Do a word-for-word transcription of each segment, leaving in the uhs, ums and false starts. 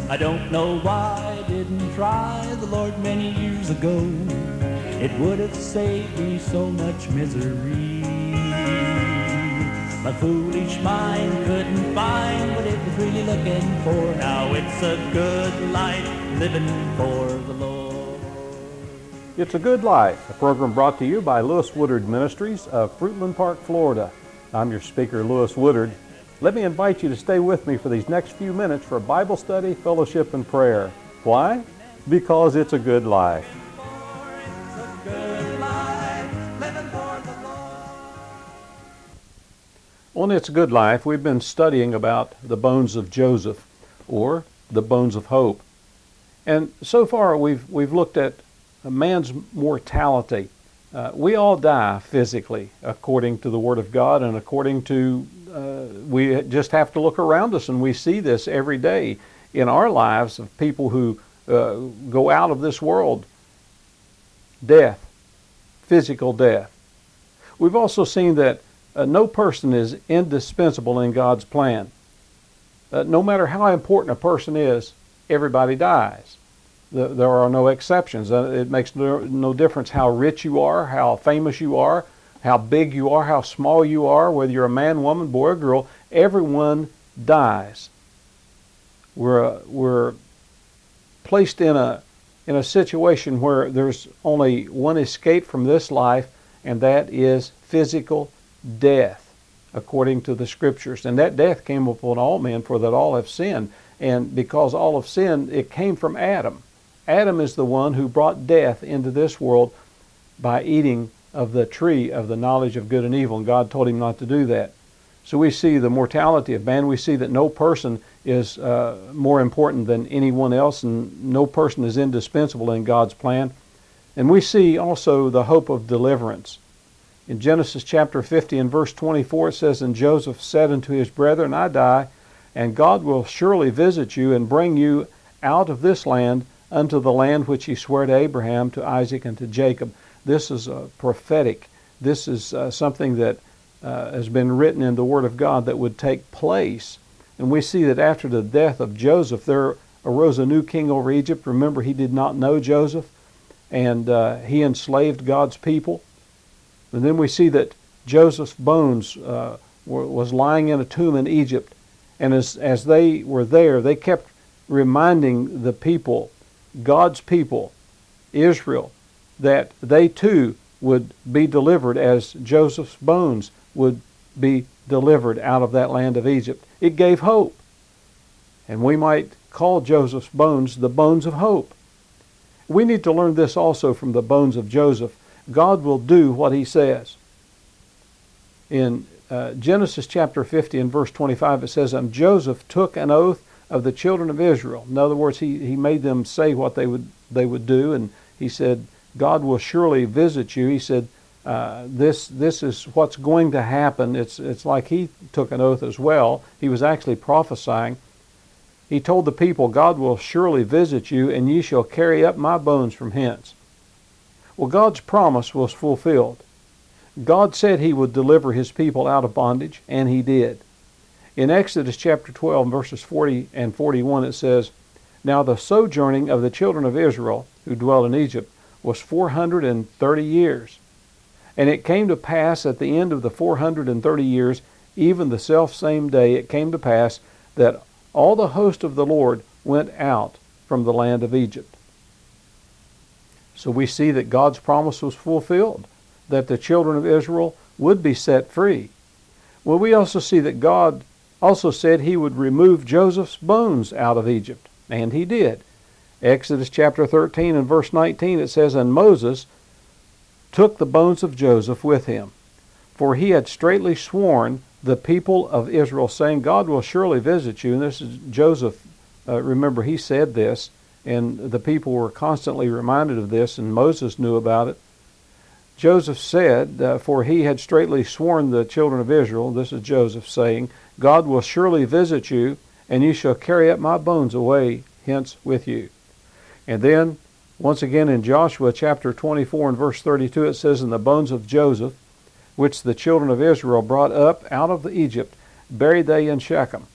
I don't know why I didn't try the Lord many years ago. It would have saved me so much misery. My foolish mind couldn't find what it was really looking for. Now it's a good life living for the Lord. It's a Good Life, a program brought to you by Lewis Woodard Ministries of Fruitland Park, Florida. I'm your speaker, Lewis Woodard. Let me invite you to stay with me for these next few minutes for Bible study, fellowship, and prayer. Why? Because it's a good life. On It's a Good Life, we've been studying about the bones of Joseph, or the bones of hope. And so far we've we've looked at man's mortality. Uh, we all die physically, according to the Word of God, and according to, uh, we just have to look around us, and we see this every day in our lives of people who uh, go out of this world. Death, physical death. We've also seen that uh, no person is indispensable in God's plan. Uh, no matter how important a person is, everybody dies. There are no exceptions. It makes no, no difference how rich you are, how famous you are, how big you are, how small you are, whether you're a man, woman, boy, or girl. Everyone dies. We're uh, we're placed in a in a situation where there's only one escape from this life, and that is physical death, according to the Scriptures. And that death came upon all men, for that all have sinned. And because all have sinned, it came from Adam. Adam is the one who brought death into this world by eating of the tree of the knowledge of good and evil, and God told him not to do that. So we see the mortality of man. We see that no person is uh, more important than anyone else, and no person is indispensable in God's plan. And we see also the hope of deliverance. In Genesis chapter fifty and verse twenty-four, it says, "And Joseph said unto his brethren, I die, and God will surely visit you and bring you out of this land unto the land which he sware to Abraham, to Isaac, and to Jacob." This is uh, prophetic. This is uh, something that uh, has been written in the Word of God that would take place. And we see that after the death of Joseph, there arose a new king over Egypt. Remember, he did not know Joseph, and uh, he enslaved God's people. And then we see that Joseph's bones uh, were, was lying in a tomb in Egypt. And as, as they were there, they kept reminding the people, God's people, Israel, that they too would be delivered as Joseph's bones would be delivered out of that land of Egypt. It gave hope. And we might call Joseph's bones the bones of hope. We need to learn this also from the bones of Joseph. God will do what he says. In uh, Genesis chapter fifty and verse twenty-five, it says, "And Joseph took an oath of the children of Israel." In other words, he, he made them say what they would they would do, and he said, "God will surely visit you." He said, uh, "This this is what's going to happen." It's it's like he took an oath as well. He was actually prophesying. He told the people, "God will surely visit you, and ye shall carry up my bones from hence." Well, God's promise was fulfilled. God said he would deliver his people out of bondage, and he did. In Exodus chapter twelve, verses forty and forty-one, it says, "Now the sojourning of the children of Israel, who dwelt in Egypt, was four hundred and thirty years. And it came to pass at the end of the four hundred and thirty years, even the selfsame day, it came to pass that all the host of the Lord went out from the land of Egypt." So we see that God's promise was fulfilled, that the children of Israel would be set free. Well, we also see that God also said he would remove Joseph's bones out of Egypt, and he did. Exodus chapter thirteen and verse nineteen, it says, "And Moses took the bones of Joseph with him, for he had straitly sworn the people of Israel, saying, God will surely visit you." And this is Joseph. Uh, remember, he said this, and the people were constantly reminded of this, and Moses knew about it. Joseph said, uh, for he had straitly sworn the children of Israel, this is Joseph saying, "God will surely visit you, and you shall carry up my bones away hence with you." And then, once again in Joshua chapter twenty-four and verse thirty-two, it says, "And the bones of Joseph, which the children of Israel brought up out of Egypt, buried they in Shechem,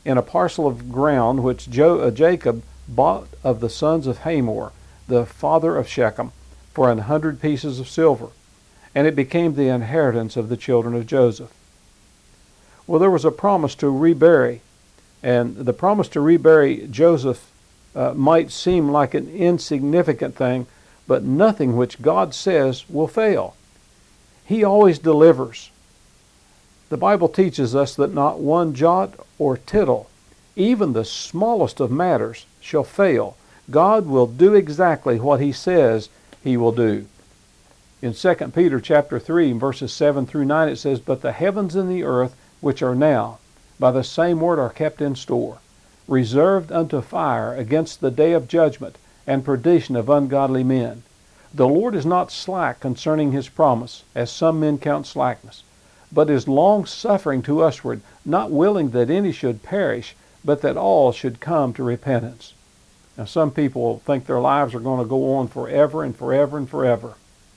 in a parcel of ground which jo- uh, Jacob bought of the sons of Hamor, the father of Shechem, for an hundred pieces of silver, and it became the inheritance of the children of Joseph. Well, there was a promise to rebury, and the promise to rebury Joseph uh, might seem like an insignificant thing, but nothing which God says will fail. He always delivers. The Bible teaches us that not one jot or tittle, even the smallest of matters, shall fail. God will do exactly what He says He will do. In Second Peter chapter three, verses seven through nine, it says, "But the heavens and the earth, which are now, by the same word are kept in store, reserved unto fire against the day of judgment and perdition of ungodly men. The Lord is not slack concerning His promise, as some men count slackness, but is long-suffering to usward, not willing that any should perish, but that all should come to repentance." Now, some people think their lives are going to go on forever and forever and forever.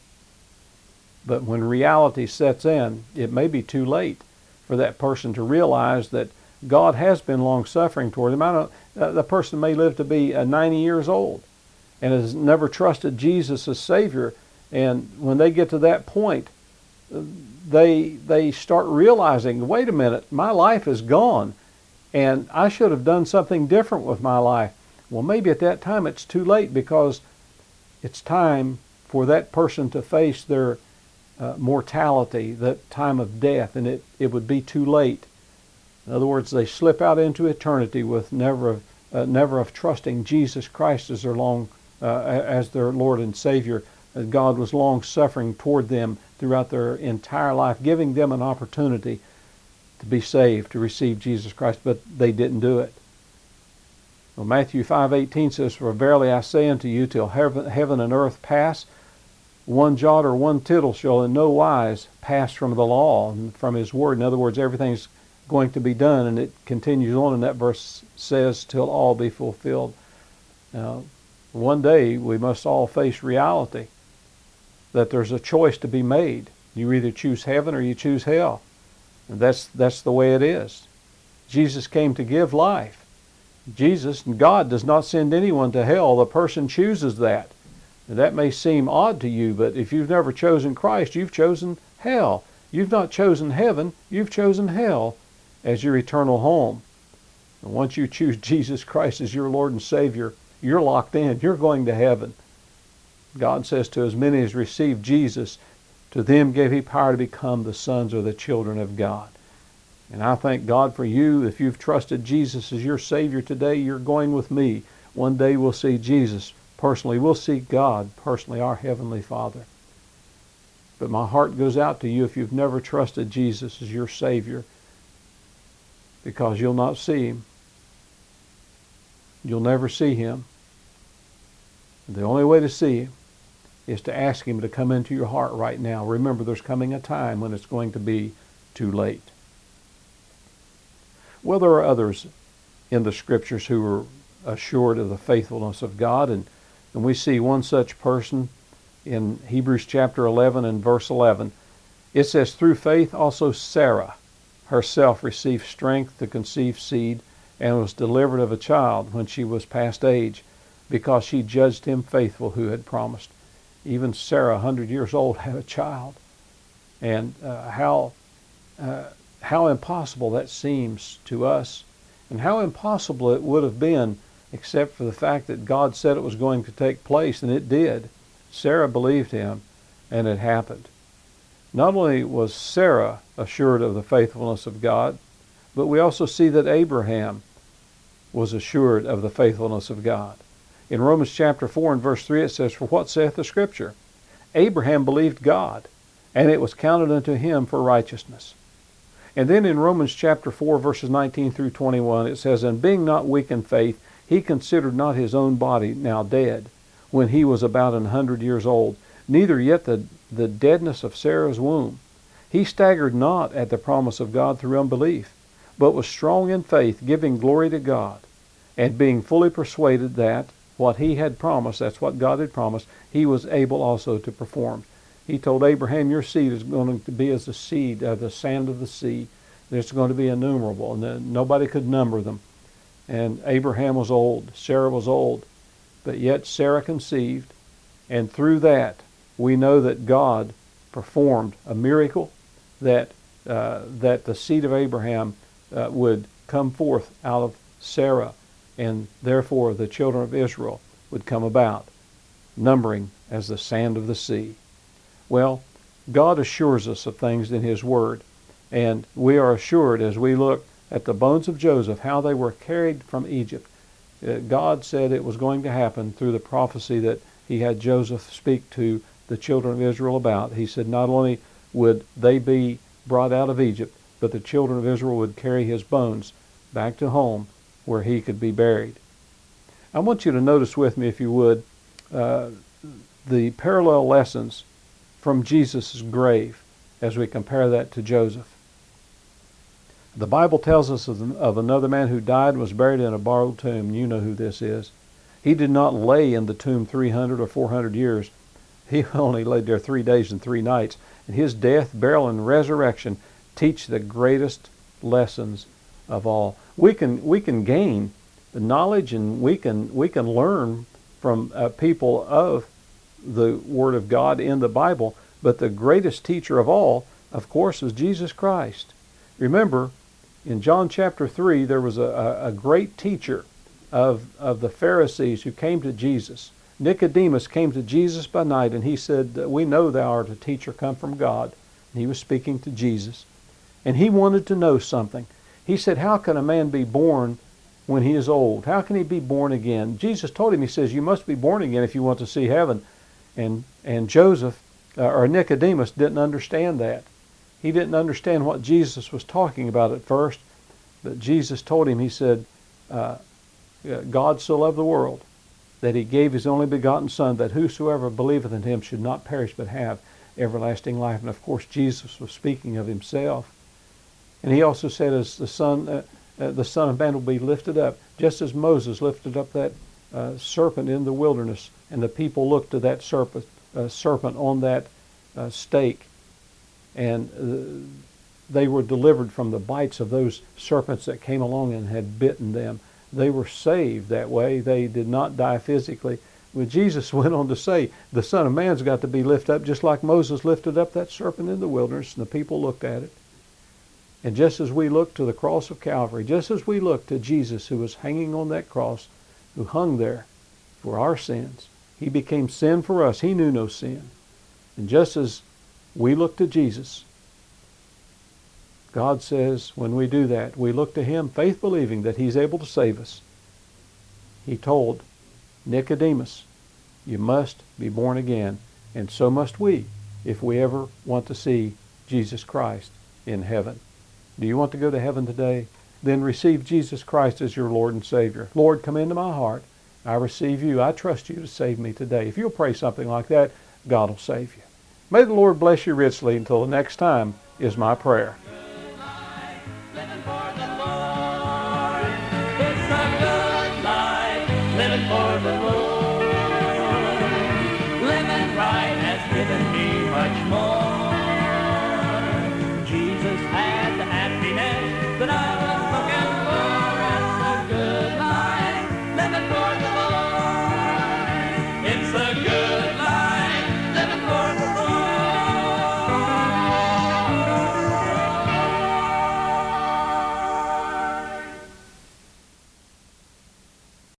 But when reality sets in, it may be too late for that person to realize that God has been long-suffering toward them. I don't, uh, the person may live to be uh, ninety years old and has never trusted Jesus as Savior. And when they get to that point, they they start realizing, wait a minute, my life is gone, and I should have done something different with my life. Well, maybe at that time it's too late, because it's time for that person to face their uh, mortality, that time of death, and it, it would be too late. In other words, they slip out into eternity with never uh, never of trusting Jesus Christ as their long uh, as their Lord and Savior. God was long suffering toward them throughout their entire life, giving them an opportunity to be saved, to receive Jesus Christ, but they didn't do it. Well, Matthew five eighteen says, "For verily I say unto you, till heaven, heaven and earth pass, one jot or one tittle shall in no wise pass from the law," and from His word. In other words, everything's going to be done, and it continues on, and that verse says, "till all be fulfilled." Now, one day we must all face reality, that there's a choice to be made. You either choose heaven or you choose hell. And that's that's the way it is. Jesus came to give life. Jesus, and God, does not send anyone to hell. The person chooses that. And that may seem odd to you, but if you've never chosen Christ, you've chosen hell. You've not chosen heaven, you've chosen hell as your eternal home. And once you choose Jesus Christ as your Lord and Savior, you're locked in. You're going to heaven. God says, to as many as received Jesus, to them gave He power to become the sons or the children of God. And I thank God for you. If you've trusted Jesus as your Savior today, you're going with me. One day we'll see Jesus personally. We'll see God personally, our Heavenly Father. But my heart goes out to you if you've never trusted Jesus as your Savior, because you'll not see Him. You'll never see Him. The only way to see Him is to ask Him to come into your heart right now. Remember, there's coming a time when it's going to be too late. Well, there are others in the Scriptures who were assured of the faithfulness of God, and, and we see one such person in Hebrews chapter eleven and verse eleven. It says, "Through faith also Sarah herself received strength to conceive seed, and was delivered of a child when she was past age, because she judged him faithful who had promised." Even Sarah, a hundred years old, had a child. And uh, how uh, how impossible that seems to us, and how impossible it would have been except for the fact that God said it was going to take place, and it did. Sarah believed Him, and it happened. Not only was Sarah assured of the faithfulness of God, but we also see that Abraham was assured of the faithfulness of God. In Romans chapter four and verse three it says, "For what saith the Scripture? Abraham believed God, and it was counted unto him for righteousness." And then in Romans chapter four verses nineteen through twenty-one it says, "And being not weak in faith, he considered not his own body now dead, when he was about an hundred years old, neither yet the, the deadness of Sarah's womb. He staggered not at the promise of God through unbelief, but was strong in faith, giving glory to God, and being fully persuaded that what He had promised," that's what God had promised, He was able also to perform. He told Abraham, "Your seed is going to be as the seed of the sand of the sea, There's going to be innumerable, and then nobody could number them. And Abraham was old, Sarah was old, but yet Sarah conceived, and through that we know that God performed a miracle, that uh, that the seed of Abraham uh, would come forth out of Sarah, and therefore the children of Israel would come about, numbering as the sand of the sea. Well, God assures us of things in His Word, and we are assured as we look at the bones of Joseph, how they were carried from Egypt. Uh, God said it was going to happen through the prophecy that He had Joseph speak to the children of Israel about. He said not only would they be brought out of Egypt, but the children of Israel would carry his bones back to home where he could be buried. I want you to notice with me, if you would, uh, the parallel lessons from Jesus' grave as we compare that to Joseph. The Bible tells us of, of another man who died and was buried in a borrowed tomb. You know who this is. He did not lay in the tomb three hundred or four hundred years. He only laid there three days and three nights. And his death, burial, and resurrection teach the greatest lessons of all. We can we can gain the knowledge, and we can we can learn from uh, people of the Word of God in the Bible. But the greatest teacher of all, of course, is Jesus Christ. Remember, in John chapter three, there was a, a great teacher of, of the Pharisees who came to Jesus. Nicodemus came to Jesus by night, and he said, "We know thou art a teacher come from God." And he was speaking to Jesus. And he wanted to know something. He said, "How can a man be born when he is old? How can he be born again?" Jesus told him, he says, "You must be born again if you want to see heaven." And, and Joseph, uh, or Nicodemus, didn't understand that. He didn't understand what Jesus was talking about at first. But Jesus told him, he said, uh, God so loved the world that he gave his only begotten Son, that whosoever believeth in him should not perish but have everlasting life. And of course, Jesus was speaking of himself. And he also said, as the Son, uh, uh, the Son of Man will be lifted up, just as Moses lifted up that uh, serpent in the wilderness, and the people looked to that serpent, uh, serpent on that uh, stake, and uh, they were delivered from the bites of those serpents that came along and had bitten them. They were saved that way. They did not die physically. Well, Jesus went on to say, the Son of Man's got to be lifted up just like Moses lifted up that serpent in the wilderness, and the people looked at it. And just as we look to the cross of Calvary, just as we look to Jesus who was hanging on that cross, who hung there for our sins, he became sin for us. He knew no sin. And just as we look to Jesus, God says when we do that, we look to him, faith believing that he's able to save us. He told Nicodemus, you must be born again, and so must we if we ever want to see Jesus Christ in heaven. Do you want to go to heaven today? Then receive Jesus Christ as your Lord and Savior. Lord, come into my heart. I receive you. I trust you to save me today. If you'll pray something like that, God will save you. May the Lord bless you richly. Until the next time is my prayer.